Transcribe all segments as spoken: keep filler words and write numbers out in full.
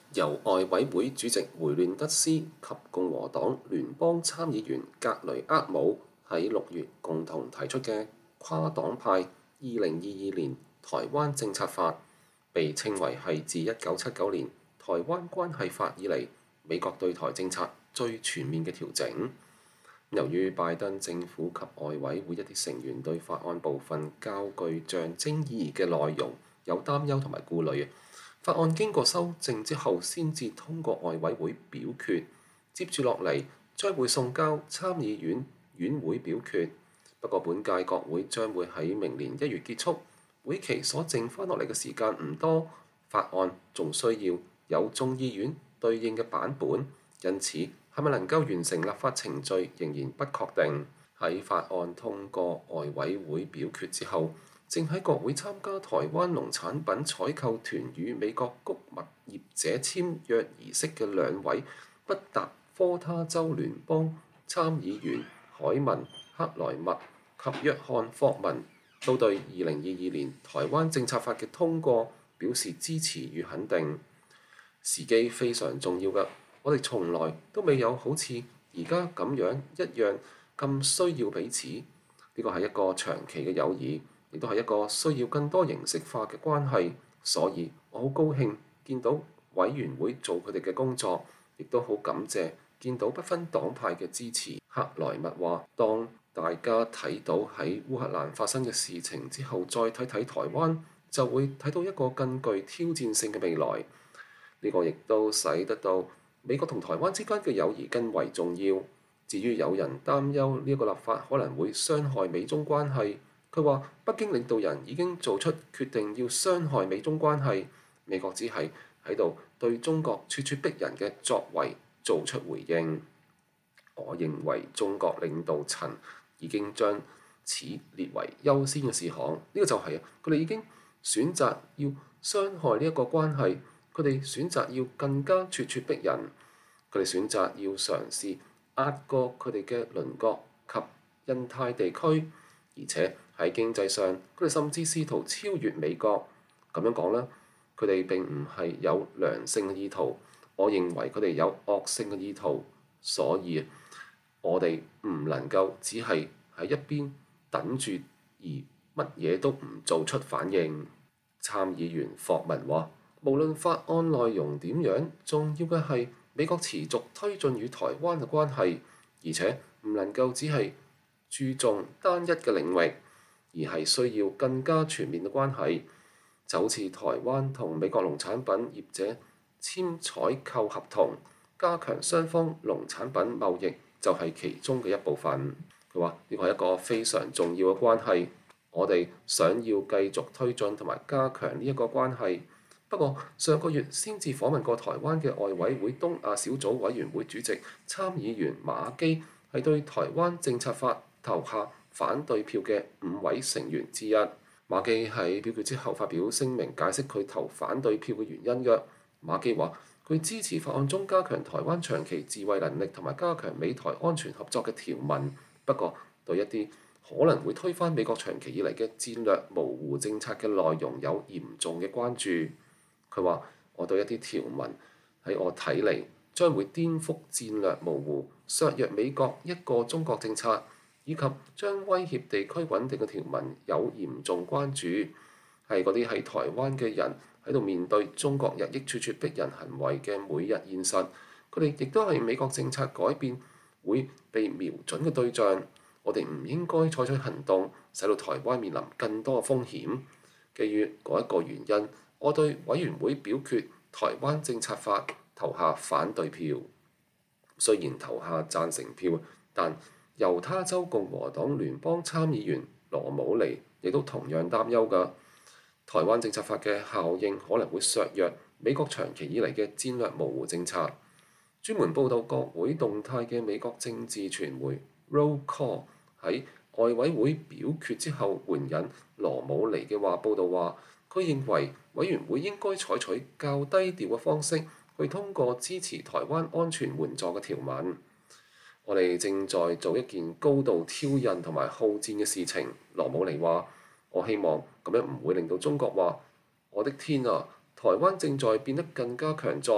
由外委會主席梅亂德斯及共和黨聯邦參議員格雷厄姆喺六月共同提出嘅跨黨派二零二二年台灣政策法，被稱為係自一九七九年台灣關係法以嚟美國對台政策最全面嘅調整。由於拜登政府及外委會一啲成員對法案部分較具象徵意義嘅內容有擔憂同埋顧慮，法案經過修正之後先至通過外委會表決，接住落嚟將會送交參議院院會表決。不過本屆國會將會喺明年一月結束，會期所剩翻落嚟嘅時間唔多，法案仲需要有眾議院對應嘅版本，因此係咪能夠完成立法程序仍然不確定。喺法案通過外委會表決之後，正喺國會參加台灣農產品採購團與美國穀物業者簽約儀式嘅兩位北達科他州聯邦參議員凱文克萊默及約翰霍文都對二零二二年台灣政策法嘅通過表示支持與肯定。時機非常重要㗎，我哋從來都未有好似而家咁樣一樣咁需要彼此。呢個係一個長期嘅友誼，亦都係一個需要更多形式化嘅關係。所以我好高興見到委員會做佢哋嘅工作，亦都好感謝見到不分黨派嘅支持。克萊默話：當大家睇到喺烏克蘭發生嘅事情之後，再睇睇台灣，就會睇到一個更具挑戰性嘅未來。呢個亦都使得到美國同台灣之間嘅友誼更為重要。至於有人擔憂呢一個立法可能會傷害美中關係，佢話北京領導人已經做出決定要傷害美中關係，美國只係喺度對中國咄咄逼人嘅作為做出回應。我認為中國領導層已經將此列為優先嘅事項，呢、這個就係佢哋已經選擇要傷害呢一個關係，佢哋選擇要更加咄咄逼人，佢哋選擇要嘗試壓過佢哋嘅鄰國及印太地區，而且喺經濟上佢哋甚至試圖超越美國。咁樣講啦，佢哋並唔係有良性嘅意圖，我認為佢哋有惡性嘅意圖，所以我哋唔能夠只係喺一邊等住而乜嘢都唔做出反應。參議員霍文話：無論法案內容點樣，重要嘅係美國持續推進與台灣嘅關係，而且唔能夠只係注重單一嘅領域，而係需要更加全面嘅關係。就好似台灣同美國農產品業者簽採購合同，加強雙方農產品貿易就係其中嘅一部分。佢話呢個係一個非常重要嘅關係，我哋想要繼續推進同埋加強呢一個關係。不過上個月先至訪問過台灣嘅外委會東亞小組委員會主席參議員馬基，係對台灣政策法投下反對票嘅五位成員之一。馬基喺表決之後發表聲明，解釋佢投反對票嘅原因嘅。馬基話佢支持法案中加強台灣長期自衛能力同埋加強美台安全合作嘅條文，不過對一啲可能會推翻美國長期以嚟嘅戰略模糊政策嘅內容有嚴重嘅關注。佢話我對一啲條文喺我睇嚟將會顛覆戰略模糊、削弱美國一個中國政策，以及將威脅地區穩定嘅條文有嚴重關注，係嗰啲喺台灣嘅人喺度面對中國日益咄咄逼人行為嘅每日現實。佢哋亦都係美國政策改變會被瞄準嘅對象。我哋唔應該採取行動，使到台灣面臨更多嘅風險。基於嗰一個原因，我對委員會表決台灣政策法投下反對票。雖然投下贊成票，但猶他州共和黨聯邦參議員羅姆尼亦都同樣擔憂㗎。台灣政策法嘅效應可能會削弱美國長期以嚟嘅戰略模糊政策。專門報導國會動態嘅美國政治傳媒 Roll Call 喺外委會表決之後援引羅姆尼嘅話報導話，佢認為委員會應該採取較低調嘅方式去通過支持台灣安全援助嘅條文。我哋正在做一件高度挑釁同埋好戰嘅事情，羅姆尼話。我希望咁樣唔會令到中國話：我的天啊，台灣正在變得更加強壯，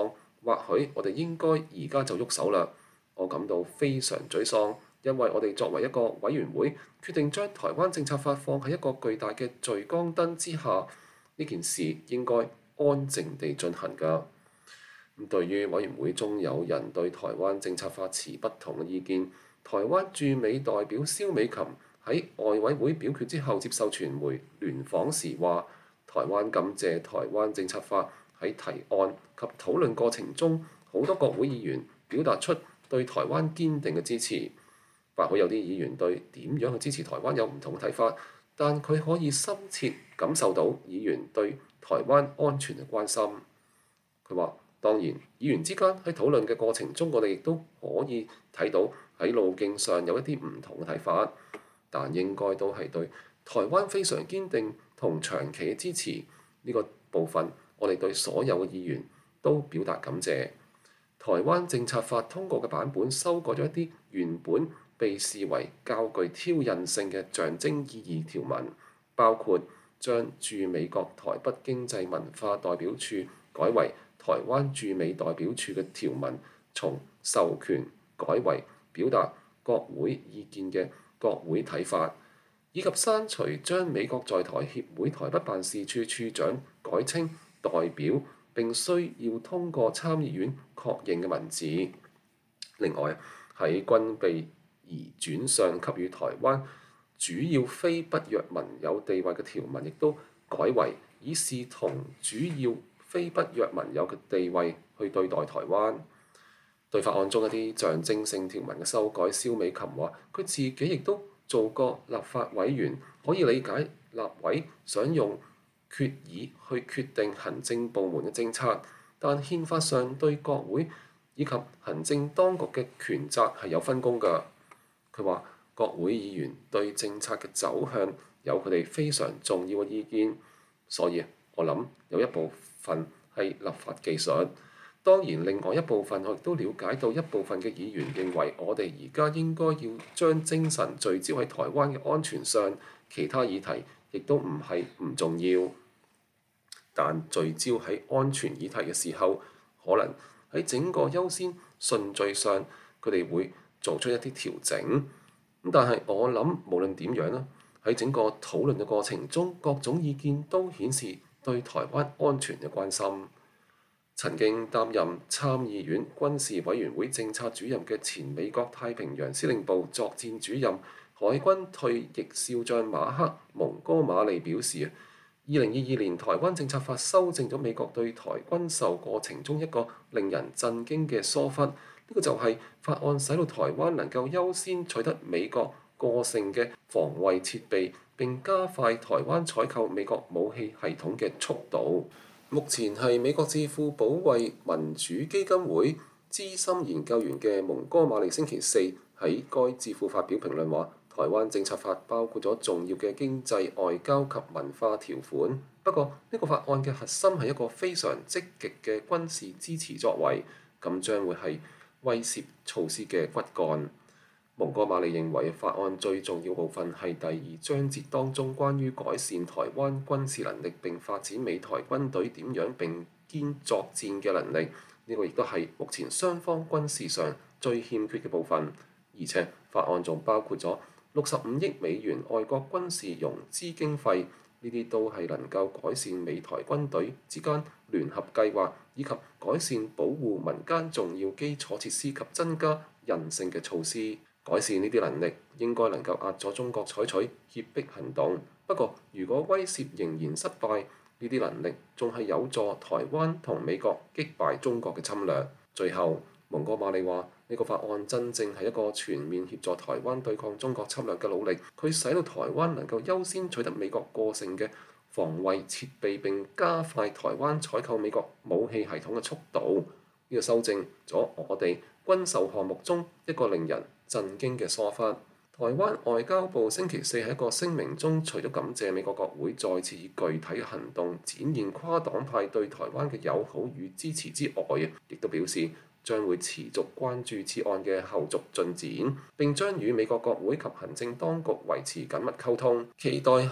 或許我哋應該而家就喐手啦。我感到非常沮喪，因為我哋作為一個委員會，決定將台灣政策法放喺一個巨大嘅聚光燈之下，呢件事應該安靜地進行㗎。咁對於委員會中有人對台灣政策法持不同嘅意見，台灣駐美代表蕭美琴喺外委會表決之後接受傳媒聯訪時話：台灣感謝台灣政策法喺提案及討論過程中，好多國會議員表達出對台灣堅定嘅支持。或許有啲議員對點樣去支持台灣有唔同嘅睇法，但佢可以深切感受到議員對台灣安全嘅關心。佢話：當然，議員之間喺討論嘅過程中，我哋亦都可以睇到喺路徑上有一啲唔同嘅睇法，但應該都係對台灣非常堅定同長期嘅支持。呢個部分，我哋對所有嘅議員都表達感謝。台灣政策法通過嘅版本修改咗一啲原本被視為較具挑釁性嘅象徵意義條文，包括將駐美國台北經濟文化代表處改為台灣駐美代表處嘅條文，從授權改為表達國會意見嘅國會睇法，以及刪除將美國在台協會台北辦事處處長改稱代表並需要通過參議院確認嘅文字。另外，喺軍備移轉上給予台灣主要非北約盟友地位嘅條文，亦都改為以視同主要非北約盟友嘅地位去對待台灣。對法案中一啲象徵性條文嘅修改，蕭美琴話佢自己亦都做過立法委員，可以理解立委想用決議去決定行政部門嘅政策，但憲法上對國會以及行政當局嘅權責係有分工㗎。佢話國會議員對政策嘅走向有佢哋非常重要嘅意見，所以我諗有一部分係立法技術。當然，另外一部分我亦都了解到一部分嘅議員認為我哋而家應該要將精神聚焦喺台灣嘅安全上，其他議題亦都唔係唔重要。但聚焦喺安全議題嘅時候，可能喺整個優先順序上，佢哋會做出一啲調整。咁但係我諗無論點樣啦，喺整個討論嘅過程中，各種意見都顯示對台灣安全嘅關心。曾經擔任參議院軍事委員會政策主任嘅前美國太平洋司令部作戰主任海軍退役少將馬克蒙哥馬利表示，二零二二年台灣政策法修正咗美國對台軍售過程中一個令人震驚嘅疏忽，呢、這個就係法案使到台灣能夠優先取得美國過剩嘅防衛設備，並加快台灣採購美國武器系統嘅速度。目前係美國智庫保衛民主基金會資深研究員嘅蒙哥馬利星期四喺該智庫發表評論話，台灣政策法包括咗重要嘅經濟、外交及文化條款。不過呢個法案嘅核心係一個非常積極嘅軍事支持作為，咁將會係威懾措施嘅骨幹。蒙哥馬利認為法案最重要部分係第二章節當中關於改善台灣軍事能力並發展美台軍隊點樣並肩作戰嘅能力，呢個亦都係目前雙方軍事上最欠缺嘅部分。而且法案仲包括咗六十五億美元外國軍事融資經費，呢啲都係能夠改善美台軍隊之間聯合計劃，以及改善保護民間重要基礎設施及增加韌性嘅措施。改善呢啲能力應該能夠壓阻中國採取脅迫行動。不過，如果威懾仍然失敗，呢啲能力仲係有助台灣同美國擊敗中國嘅侵略。最後，蒙哥馬利話：呢個法案真正係一個全面協助台灣對抗中國侵略嘅努力，佢使到台灣能夠優先取得美國過剩嘅防衛設備，並加快台灣採購美國武器系統嘅速度。呢個修正咗我哋軍售項目中一個令人震驚嘅疏忽。台灣外交部星期四喺一個聲明中，除咗感謝美國國會再次以具體嘅行動展現跨黨派對台灣嘅友好與支持之外，亦都表示將會持續關注此案嘅後續進展，並將與美國國會及行政當局維持緊密溝通，期待喺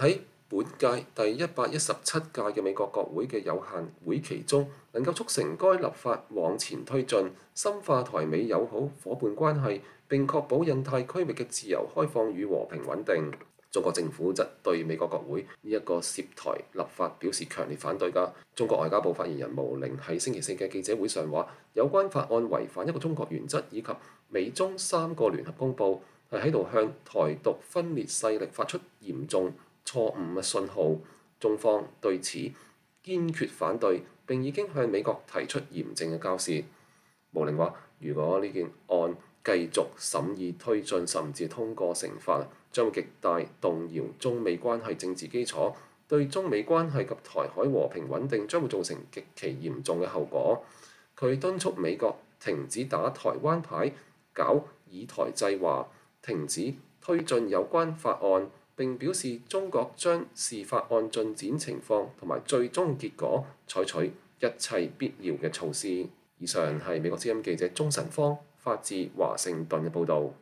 本屆第一百一十七屆嘅美國國會嘅有限會期中，能夠促成該立法往前推進，深化台美友好伙伴關係，並確保印太區域嘅自由開放與和平穩定。中國政府則對美國國會呢一個涉台立法表示強烈反對㗎。中國外交部發言人毛寧喺星期四嘅記者會上話，有關法案違反一個中國原則以及美中三個聯合公報，係喺度向台獨分裂勢力發出嚴重錯誤嘅信號。中方對此堅決反對，並已經向美國提出嚴正嘅交涉。毛寧話，如果呢件案繼續審議推進，甚至通過成法，將會極大動搖中美關係政治基礎，對中美關係及台海和平穩定將會造成極其嚴重嘅後果。佢敦促美國停止打台灣牌，搞以台制華，停止推進有關法案，並表示中國將視法案進展情況同埋最終結果採取一切必要嘅措施。以上係美國之音記者鐘晨芳發自華盛頓嘅報導。